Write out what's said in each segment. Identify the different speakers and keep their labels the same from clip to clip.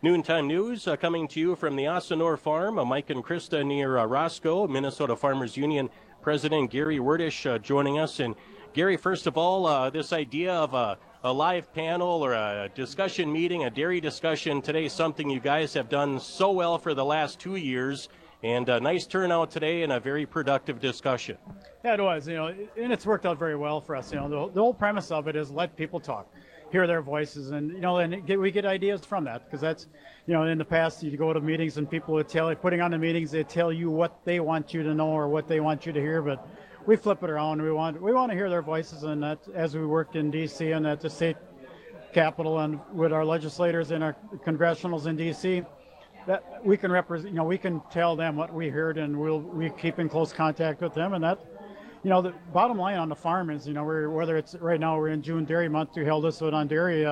Speaker 1: Noontime News coming to you from the Osanor Farm. Mike and Krista near Roscoe. Minnesota Farmers Union President Gary Werdish joining us. And Gary, first of all, this idea of a live panel or a discussion meeting, a dairy discussion today, is something you guys have done so well for the last 2 years. And a nice turnout today and a very productive discussion.
Speaker 2: Yeah, it was, and it's worked out very well for us. The whole premise of it is let people talk, hear their voices, and, we get ideas from that, because that's, in the past you go to meetings and people would putting on the meetings, they tell you what they want you to know or what they want you to hear, but we flip it around. We want to hear their voices, and that as we work in D.C. and at the state capitol and with our legislators and our congressionals in D.C., that we can represent, we can tell them what we heard, and we keep in close contact with them. And that, the bottom line on the farm is, whether it's right now we're in June Dairy Month, we held this one on dairy.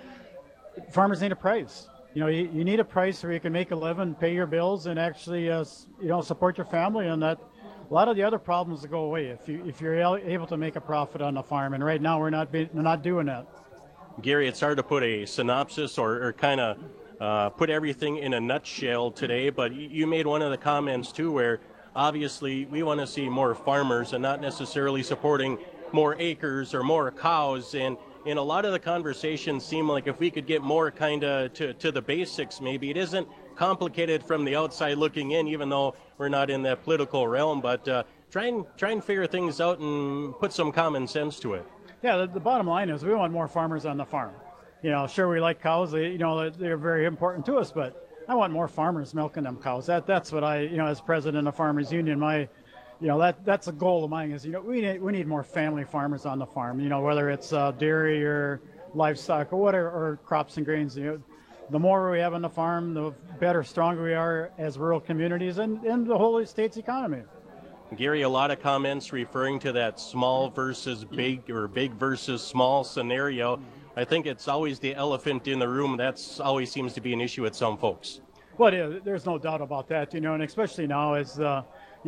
Speaker 2: Farmers need a price. You need a price where you can make a living, pay your bills, and actually, support your family. And that a lot of the other problems will go away if you're able to make a profit on the farm. And right now we're not doing that.
Speaker 1: Gary, it's hard to put a synopsis or kind of put everything in a nutshell today, but you made one of the comments too where obviously we want to see more farmers and not necessarily supporting more acres or more cows, and in a lot of the conversations seem like if we could get more kind of to the basics, maybe it isn't complicated from the outside looking in, even though we're not in that political realm, but try and figure things out and put some common sense to it.
Speaker 2: Yeah, the bottom line is we want more farmers on the farm. Sure, we like cows, they're very important to us, but I want more farmers milking them cows. That's what I, as president of Farmers Union, that's a goal of mine is, we need more family farmers on the farm, whether it's dairy or livestock or whatever, or crops and grains. The more we have on the farm, the better, stronger we are as rural communities and the whole state's economy.
Speaker 1: Gary, a lot of comments referring to that small versus big or big versus small scenario. I think it's always the elephant in the room. That's always seems to be an issue with some folks.
Speaker 2: Well, there's no doubt about that, and especially now as the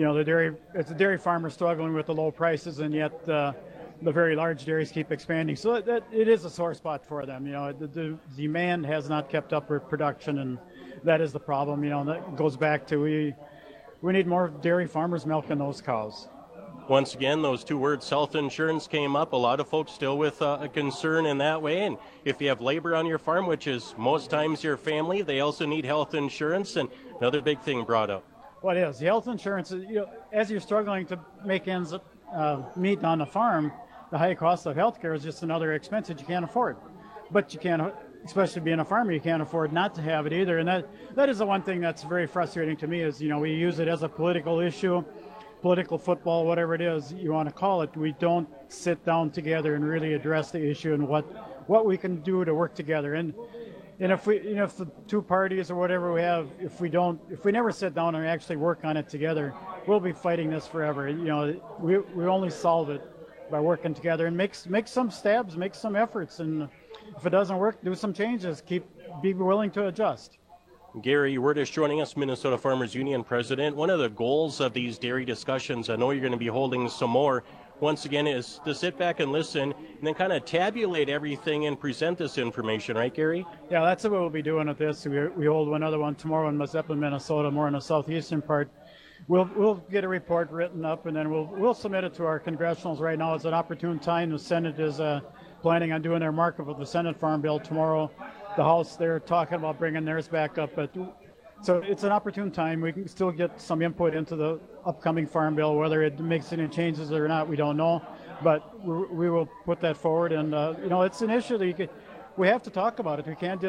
Speaker 2: dairy farmers struggling with the low prices, and yet the very large dairies keep expanding. So that it is a sore spot for them. The demand has not kept up with production, and that is the problem. That goes back to we need more dairy farmers milking those cows.
Speaker 1: Once again, those two words, health insurance, came up. A lot of folks still with a concern in that way. And if you have labor on your farm, which is most times your family, they also need health insurance. And another big thing brought up.
Speaker 2: What is the health insurance? As you're struggling to make ends meet on the farm, the high cost of health care is just another expense that you can't afford. But you can't, especially being a farmer, you can't afford not to have it either. And that is the one thing that's very frustrating to me is, we use it as a political issue. Political football, whatever it is you want to call it, we don't sit down together and really address the issue and what we can do to work together. And if we, if the two parties or whatever we have, if we never sit down and actually work on it together, we'll be fighting this forever. We only solve it by working together and make some stabs, make some efforts, and if it doesn't work, do some changes. Be willing to adjust.
Speaker 1: Gary Werdish joining us, Minnesota Farmers Union President. One of the goals of these dairy discussions, I know you're going to be holding some more, once again, is to sit back and listen and then kind of tabulate everything and present this information, right, Gary?
Speaker 2: Yeah, that's what we'll be doing with this. We hold another one tomorrow in Mazeppa, Minnesota, more in the southeastern part. We'll get a report written up, and then we'll submit it to our congressionals. Right now it's an opportune time. The Senate is planning on doing their markup of the Senate Farm Bill tomorrow. The House, they're talking about bringing theirs back up, so it's an opportune time. We can still get some input into the upcoming Farm Bill. Whether it makes any changes or not, we don't know, but we will put that forward. And it's an issue that we have to talk about it. We can't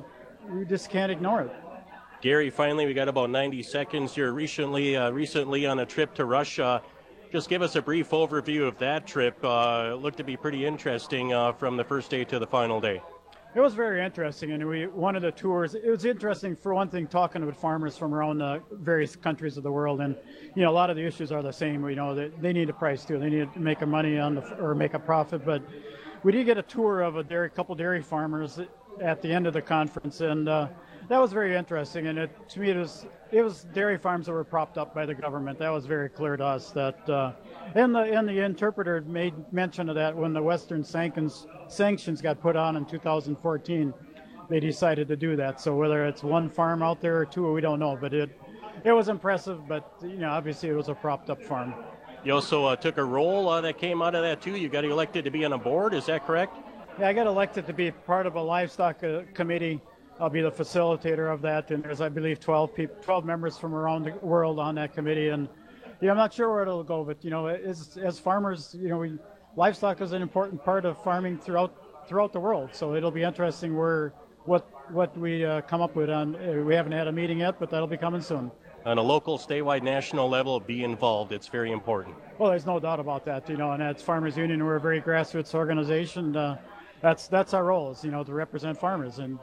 Speaker 2: we just can't ignore it.
Speaker 1: Gary, finally, we got about 90 seconds. You're recently on a trip to Russia. Just give us a brief overview of that trip. It looked to be pretty interesting from the first day to the final day.
Speaker 2: It was very interesting, and one of the tours, it was interesting for one thing, talking with farmers from around the various countries of the world, and a lot of the issues are the same. They need a price too. They need to make a money or make a profit. But we did get a tour of a couple dairy farmers at the end of the conference, and that was very interesting. And to me, it was dairy farms that were propped up by the government. That was very clear to us. That and the interpreter made mention of that when the Western sanctions got put on in 2014. they decided to do that. So whether it's one farm out there or two, we don't know. But it was impressive. But obviously it was a propped up farm.
Speaker 1: You also took a role that came out of that too. You got elected to be on a board. Is that correct?
Speaker 2: Yeah, I got elected to be part of a livestock committee. I'll be the facilitator of that, and there's, I believe, 12 members from around the world on that committee. And I'm not sure where it'll go, but as farmers, livestock is an important part of farming throughout the world. So it'll be interesting what we come up with. We haven't had a meeting yet, but that'll be coming soon.
Speaker 1: On a local, statewide, national level, be involved. It's very important.
Speaker 2: Well, there's no doubt about that. And that's Farmers Union. We're a very grassroots organization. That's our role, is to represent farmers. And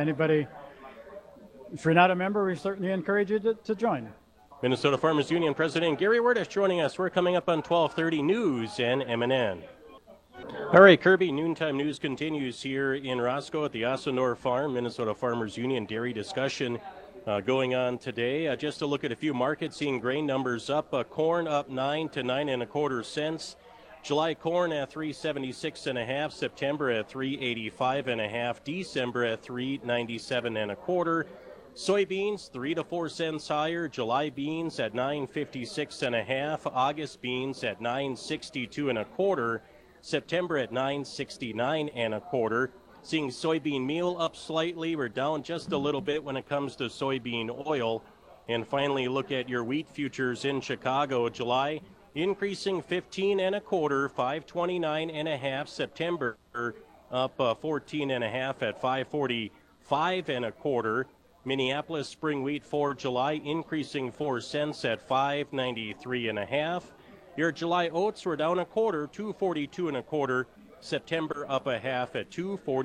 Speaker 2: if you're not a member, we certainly encourage you to join.
Speaker 1: Minnesota Farmers Union President Gary Wirtasch joining us. We're coming up on 1230 News and MNN. All right, Kirby, noontime news continues here in Roscoe at the Ossendorf Farm. Minnesota Farmers Union dairy discussion going on today. Just to look at a few markets, seeing grain numbers up. Corn up 9 to 9.25 cents. July corn at 376.5, September at 385.5, December at 397.25. Soybeans 3 to 4 cents higher. July beans at 956.5, August beans at 962.25, September at 969.25. Seeing soybean meal up slightly. We're down just a little bit when it comes to soybean oil. And finally, look at your wheat futures in Chicago. July increasing 15.25, 529.5. September up 14.5 at 545.25. Minneapolis spring wheat for July increasing 4 cents at 593.5. Your July oats were down a quarter, 242.25. September up a half at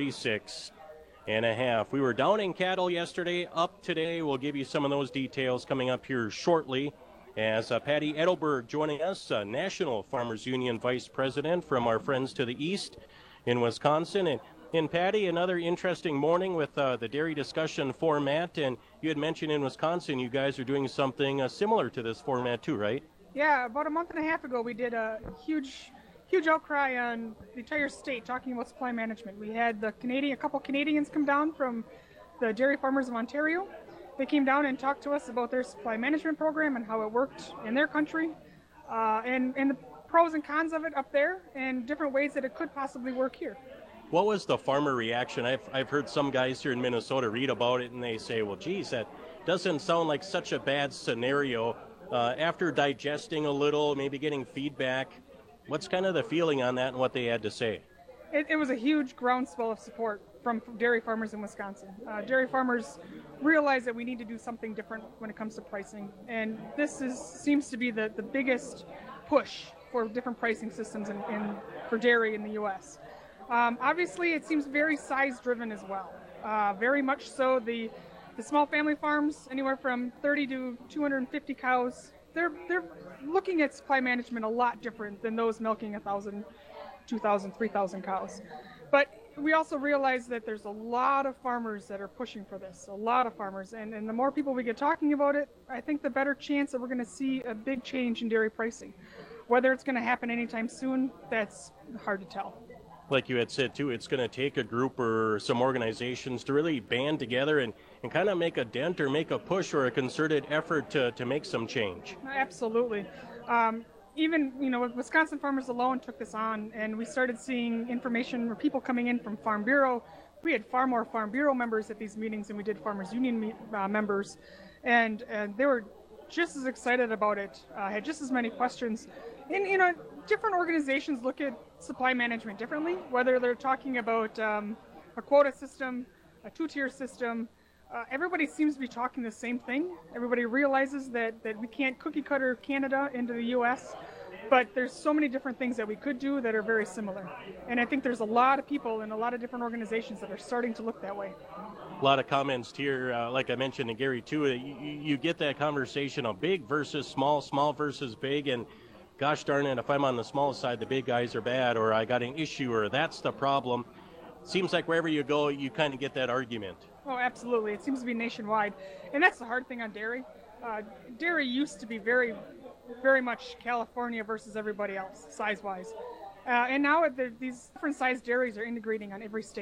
Speaker 1: 246.5. We were down in cattle yesterday, up today. We'll give you some of those details coming up here shortly. As Patty Edelberg joining us, National Farmers Union Vice President from our friends to the east in Wisconsin. And Patty, another interesting morning with the dairy discussion format. And you had mentioned in Wisconsin you guys are doing something similar to this format too, right?
Speaker 3: Yeah, about a month and a half ago we did a huge outcry on the entire state talking about supply management. We had a couple Canadians come down from the Dairy Farmers of Ontario. They came down and talked to us about their supply management program and how it worked in their country, and the pros and cons of it up there, and different ways that it could possibly work here.
Speaker 1: What was the farmer reaction? I've heard some guys here in Minnesota read about it and they say, well, geez, that doesn't sound like such a bad scenario. After digesting a little, maybe getting feedback, what's kind of the feeling on that and what they had to say?
Speaker 3: It was a huge groundswell of support from dairy farmers in Wisconsin. Dairy farmers realize that we need to do something different when it comes to pricing, and this seems to be the biggest push for different pricing systems for dairy in the U.S. Obviously, it seems very size-driven as well. Very much so. The small family farms, anywhere from 30 to 250 cows, they're looking at supply management a lot different than those milking 1,000, 2,000, 3,000 cows. But we also realize that there's a lot of farmers that are pushing for this, a lot of farmers. And the more people we get talking about it, I think the better chance that we're going to see a big change in dairy pricing. Whether it's going to happen anytime soon, that's hard to tell.
Speaker 1: Like you had said, too, it's going to take a group or some organizations to really band together and kind of make a dent or make a push or a concerted effort to make some change.
Speaker 3: Absolutely. Even, Wisconsin Farmers alone took this on, and we started seeing information or people coming in from Farm Bureau. We had far more Farm Bureau members at these meetings than we did Farmers Union members, and they were just as excited about it, had just as many questions. And, different organizations look at supply management differently, whether they're talking about a quota system, a two-tier system. Everybody seems to be talking the same thing. Everybody realizes that we can't cookie cutter Canada into the U.S., but there's so many different things that we could do that are very similar. And I think there's a lot of people and a lot of different organizations that are starting to look that way.
Speaker 1: A lot of comments here, like I mentioned to Gary, too. You get that conversation of big versus small, small versus big, and gosh darn it, if I'm on the small side, the big guys are bad, or I got an issue, or that's the problem. Seems like wherever you go, you kind of get that argument.
Speaker 3: Oh, absolutely. It seems to be nationwide. And that's the hard thing on dairy. Dairy used to be very, very much California versus everybody else, size-wise. And now these different size dairies are integrating on every state.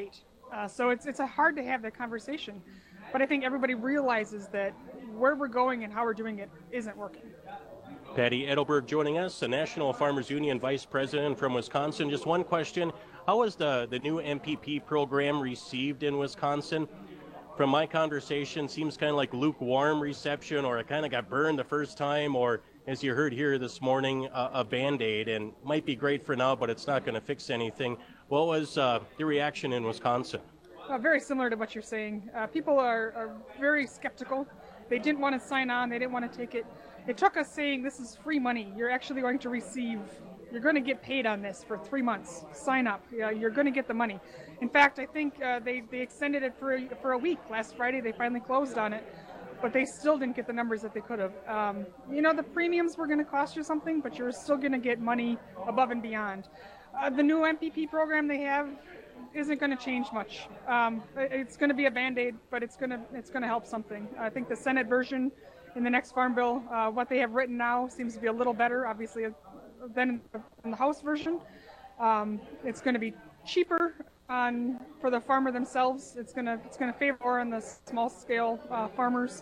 Speaker 3: So it's hard to have that conversation. But I think everybody realizes that where we're going and how we're doing it isn't working.
Speaker 1: Patty Edelberg joining us, the National Farmers Union Vice President from Wisconsin. Just one question. How was the new MPP program received in Wisconsin? From my conversation, seems kind of like lukewarm reception, or it kind of got burned the first time, or as you heard here this morning, a Band-Aid, and might be great for now, but it's not going to fix anything. What was the reaction in Wisconsin?
Speaker 3: Very similar to what you're saying. People are very skeptical. They didn't want to sign on. They didn't want to take it. It took us saying this is free money. You're actually going to receive, you're going to get paid on this for 3 months. Sign up. You're going to get the money. In fact, I think they extended it for a week. Last Friday, they finally closed on it, but they still didn't get the numbers that they could have. The premiums were going to cost you something, but you're still going to get money above and beyond. The new MPP program they have isn't going to change much. It's going to be a Band-Aid, but it's going to help something. I think the Senate version in the next Farm Bill, what they have written now seems to be a little better, obviously, than in the House version. It's going to be cheaper for the farmer themselves. It's going to favor more on the small scale farmers,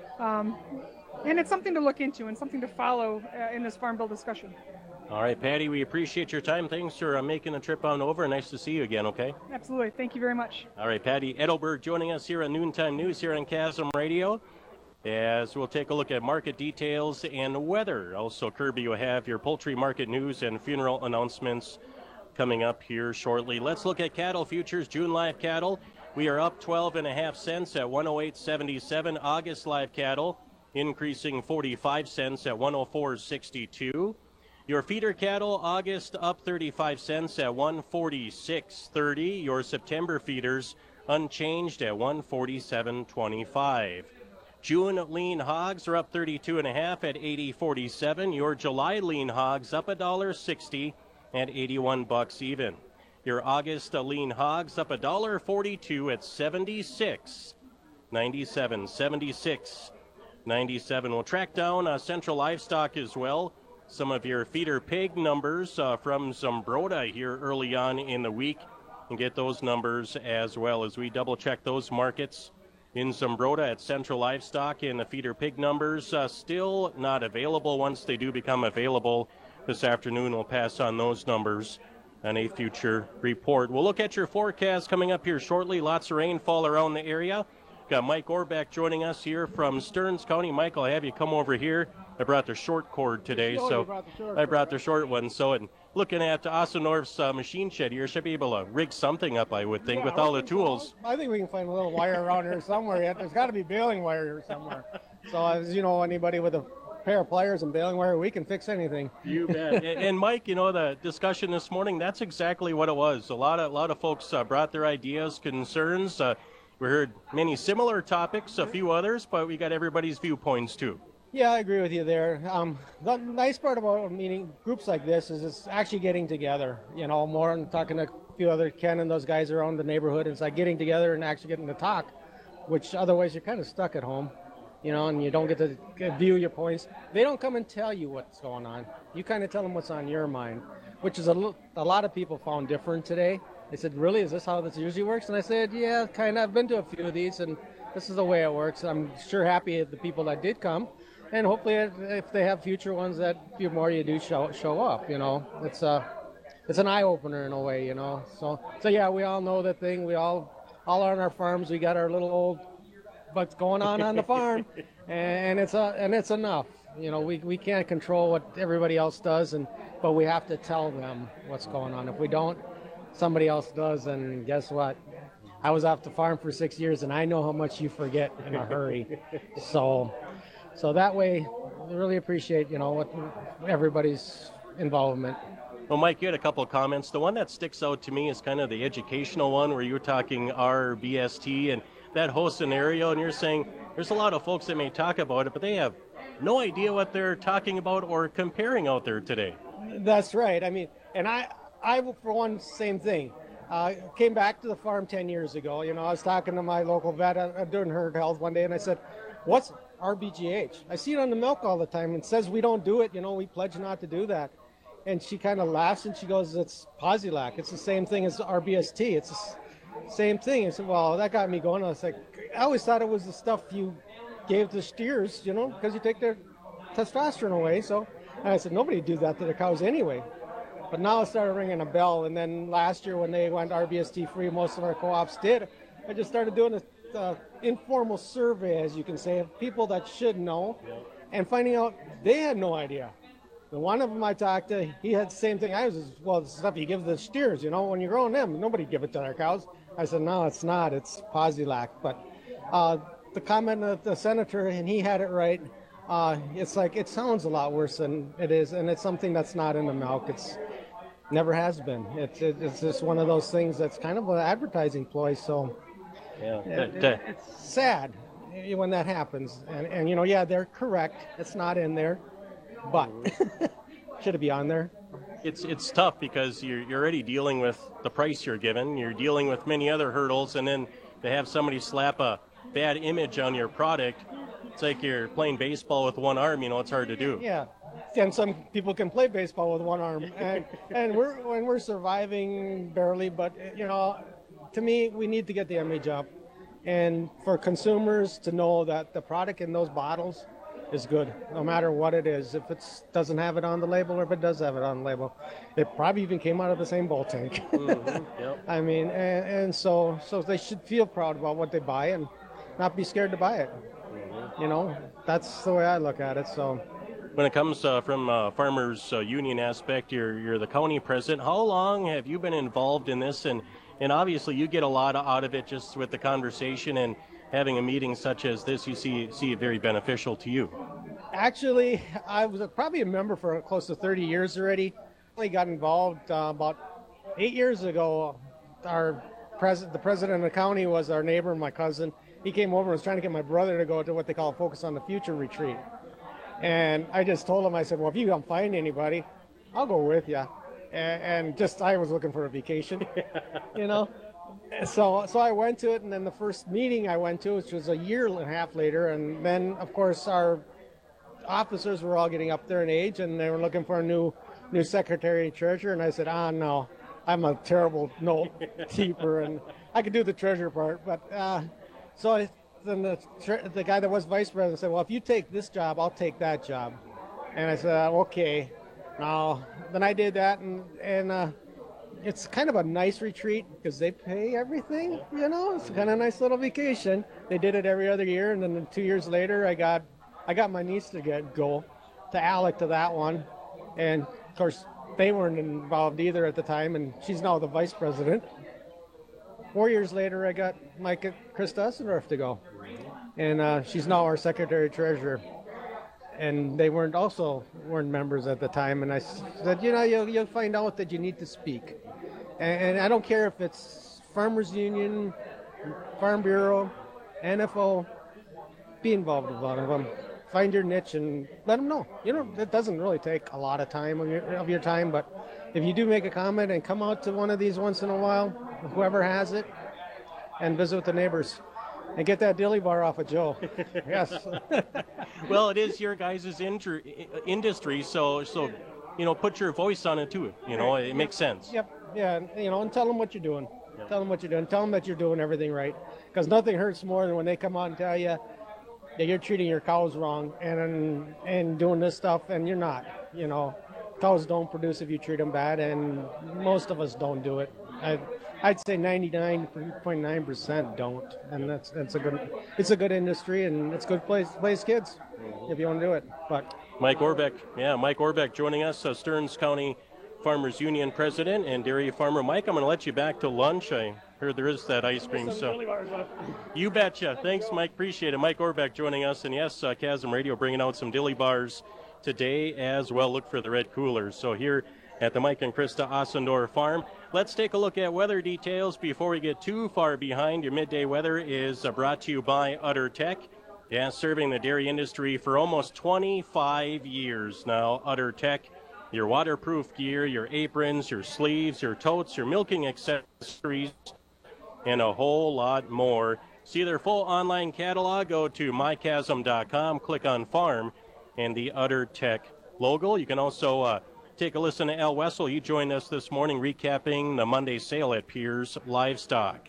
Speaker 3: and it's something to look into and something to follow in this Farm Bill discussion.
Speaker 1: All right, Patty, we appreciate your time. Thanks for making the trip on over. Nice to see you again, okay?
Speaker 3: Absolutely. Thank you very much.
Speaker 1: All right, Patty Edelberg joining us here on Noontime News here on Chasm Radio, as we'll take a look at market details and weather. Also, Kirby, you have your poultry market news and funeral announcements coming up here shortly. Let's look at cattle futures. June live cattle, we are up 12.5 cents at 108.77. August live cattle increasing 45 cents at 104.62. Your feeder cattle, August up 35 cents at 146.30. Your September feeders unchanged at 147.25. June lean hogs are up 32.5 at 80.47. Your July lean hogs up $1.60 at 81 bucks even. Your August lean hogs up $1.42 at 76.97. 76.97. We'll track down Central Livestock as well. Some of your feeder pig numbers from Zumbrota here early on in the week, and get those numbers as well as we double check those markets in Zumbrota at Central Livestock. And the feeder pig numbers still not available. Once they do become available this afternoon, we'll pass on those numbers on a future report. We'll look at your forecast coming up here shortly. Lots of rainfall around the area. Got Mike Orbeck joining us here from Stearns County. Michael, I have you come over here. I brought the short cord today, so I brought the short one. So, and looking at Ossenorf's machine shed here, should be able to rig something up, I would think, with all the tools.
Speaker 4: I think we can find a little wire around here somewhere yet. There's got to be baling wire here somewhere. So, as you know, anybody with a pair of pliers and baling wire, we can fix anything.
Speaker 1: You bet. And Mike, you know, the discussion this morning, that's exactly what it was. A lot of folks brought their ideas, concerns. We heard many similar topics, a few others, but we got everybody's viewpoints too.
Speaker 4: Yeah, I agree with you there. The nice part about meeting groups like this is it's actually getting together, you know, more and talking to a few other Ken and those guys around the neighborhood. It's like getting together and actually getting to talk, which otherwise you're kind of stuck at home, you know, and you don't get to view your points. They don't come and tell you what's going on. You kind of tell them what's on your mind, which is a lot of people found different today. They said, really, is this how this usually works? And I said, yeah, kind of. I've been to a few of these, and this is the way it works. I'm sure happy at the people that did come. And hopefully, if they have future ones, that few more you do show up. You know, it's an eye opener in a way. You know, so yeah, we all know that thing. We all on our farms. We got our little old what's going on the farm, and it's enough. You know, we can't control what everybody else does, but we have to tell them what's going on. If we don't, somebody else does, and guess what? I was off the farm for 6 years, and I know how much you forget in a hurry. So that way, I really appreciate, you know, what everybody's involvement.
Speaker 1: Well, Mike, you had a couple of comments. The one that sticks out to me is kind of the educational one where you're talking RBST and that whole scenario, and you're saying there's a lot of folks that may talk about it, but they have no idea what they're talking about or comparing out there today.
Speaker 4: That's right. I mean, and I for one, same thing. Came back to the farm 10 years ago. You know, I was talking to my local vet doing herd health one day, and I said, what's RBGH? I see it on the milk all the time. It says we don't do it. You know, we pledge not to do that. And she kind of laughs and she goes, it's Posilac. It's the same thing as RBST. same thing. I said, well, that got me going. I was like, I always thought it was the stuff you gave the steers, because you take their testosterone away. So I said, nobody do that to the cows anyway. But now it started ringing a bell. And then last year when they went RBST free, most of our co-ops did. I just started doing a informal survey, as you can say, of people that should know, and finding out they had no idea. The one of them I talked to, he had the same thing. I was, well, the stuff you give the steers, when you're growing them, nobody give it to their cows. I said, no, it's not. It's Posilac. But the comment of the senator, and he had it right, it's like, it sounds a lot worse than it is, and it's something that's not in the milk. It's never has been. It's just one of those things that's kind of an advertising ploy, so it's sad when that happens. And yeah, they're correct. It's not in there. But should it be on there?
Speaker 1: It's tough because you're already dealing with the price you're given. You're dealing with many other hurdles, and then to have somebody slap a bad image on your product, it's like you're playing baseball with one arm. It's hard to do.
Speaker 4: Yeah, and some people can play baseball with one arm, and we're surviving barely. But to me, we need to get the image up, and for consumers to know that the product in those bottles is good, no matter what it is. If it doesn't have it on the label, or if it does have it on the label, it probably even came out of the same bull tank.
Speaker 1: Yep.
Speaker 4: I mean, and so they should feel proud about what they buy and not be scared to buy it. That's the way I look at it. So,
Speaker 1: when it comes from farmers union aspect, you're the county president. How long have you been involved in this? And obviously, you get a lot out of it just with the conversation and having a meeting such as this. You see it very beneficial to you.
Speaker 4: Actually, I was probably a member for close to 30 years already. I got involved about 8 years ago. The president of the county was our neighbor, my cousin. He came over and was trying to get my brother to go to what they call a Focus on the Future retreat. And I just told him, I said, well, if you don't find anybody, I'll go with you. And just, I was looking for a vacation, So I went to it, and then the first meeting I went to, which was a year and a half later, and then, of course, our officers were all getting up there in age, and they were looking for a new secretary and treasurer, and I said, no, I'm a terrible note keeper, and I could do the treasurer part, but then the guy that was vice president said, well, if you take this job, I'll take that job. And I said, okay. Now, then I did that, and it's kind of a nice retreat because they pay everything, It's kind of a nice little vacation. They did it every other year, and then 2 years later, I got my niece to go to Alec to that one. And, of course, they weren't involved either at the time, and she's now the vice president. 4 years later, I got Krista Essendorf to go, and she's now our secretary-treasurer. And they weren't members at the time, and I said, you'll find out that you need to speak. And I don't care if it's Farmers Union, Farm Bureau, NFO, be involved with one of them. Find your niche and let them know. It doesn't really take a lot of time of your time, but if you do make a comment and come out to one of these once in a while, whoever has it, and visit with the neighbors. And get that dilly bar off of Joe. Yes.
Speaker 1: Well, it is your guys' industry, so put your voice on it too. It makes sense.
Speaker 4: Yep. Yeah. And tell them what you're doing. Yep. Tell them what you're doing. Tell them that you're doing everything right. Because nothing hurts more than when they come out and tell you that you're treating your cows wrong and doing this stuff, and you're not. Cows don't produce if you treat them bad, and most of us don't do it. I'd say 99.9% don't, and it's a good industry, and it's a good place kids if you want to do it. But
Speaker 1: Mike Orbeck joining us, Stearns County Farmers Union president and dairy farmer. Mike, I'm going to let you back to lunch. I heard there is that ice cream, so you betcha. Thanks, Mike. Appreciate it. Mike Orbeck joining us, and yes, Chasm Radio bringing out some dilly bars today as well. Look for the red coolers. So here at the Mike and Krista Ossendorf farm, let's take a look at weather details before we get too far behind. Your midday weather is brought to you by Utter Tech. Yeah, serving the dairy industry for almost 25 years now. Utter Tech, your waterproof gear, your aprons, your sleeves, your totes, your milking accessories, and a whole lot more. See their full online catalog. Go to mychasm.com, click on farm, and the Utter Tech logo. You can also take a listen to Al Wessel. He joined us this morning recapping the Monday sale at Piers Livestock.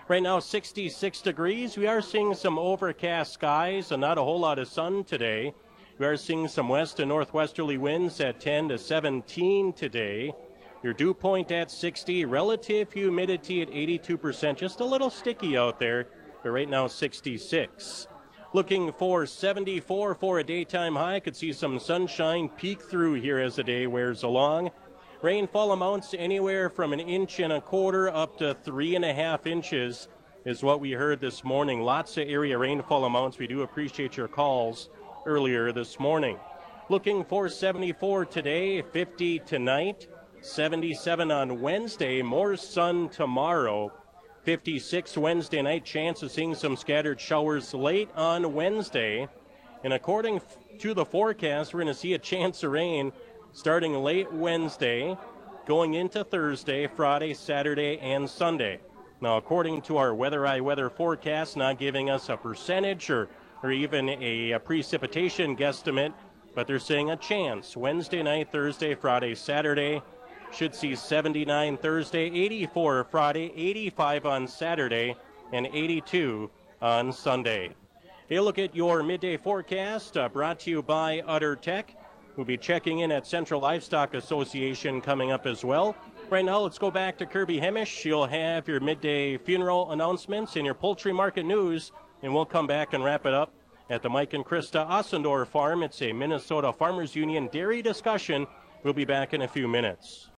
Speaker 1: Right now, 66 degrees. We are seeing some overcast skies and not a whole lot of sun today. We are seeing some west and northwesterly winds at 10 to 17 today. Your dew point at 60, relative humidity at 82%. Just a little sticky out there, but right now 66. Looking for 74 for a daytime high. Could see some sunshine peek through here as the day wears along. Rainfall amounts anywhere from 1.25 inches up to 3.5 inches is what we heard this morning. Lots of area rainfall amounts. We do appreciate your calls earlier this morning. Looking for 74 today, 50 tonight, 77 on Wednesday, more sun tomorrow. 56 Wednesday night, chance of seeing some scattered showers late on Wednesday. And according to the forecast, we're going to see a chance of rain starting late Wednesday, going into Thursday, Friday, Saturday, and Sunday. Now, according to our Weather Eye weather forecast, not giving us a percentage or even a precipitation guesstimate, but they're saying a chance. Wednesday night, Thursday, Friday, Saturday. Should see 79 Thursday, 84 Friday, 85 on Saturday, and 82 on Sunday. A look at your midday forecast brought to you by Utter Tech. We'll be checking in at Central Livestock Association coming up as well. Right now, let's go back to Kirby Hemish. You'll have your midday funeral announcements and your poultry market news, and we'll come back and wrap it up at the Mike and Krista Ossendorf Farm. It's a Minnesota Farmers Union dairy discussion. We'll be back in a few minutes.